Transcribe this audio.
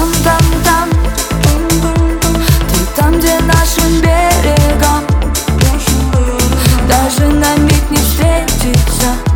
там, ты там, где нашим берегом даже на миг не встретиться.